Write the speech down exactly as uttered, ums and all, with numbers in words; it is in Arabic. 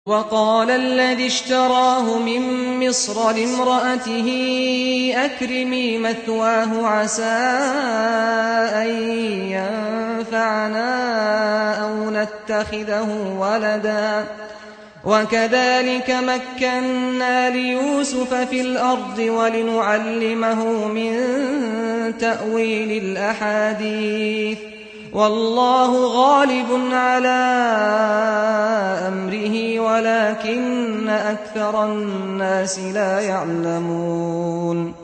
وقال الذي اشتراه من مصر لامرأته أكرمي مثواه عسى أن ينفعنا أو نتخذه ولدا وكذلك مكنا ليوسف في الأرض ولنعلمه من تأويل الأحاديث والله غالب على أمره ولكن أكثر الناس لا يعلمون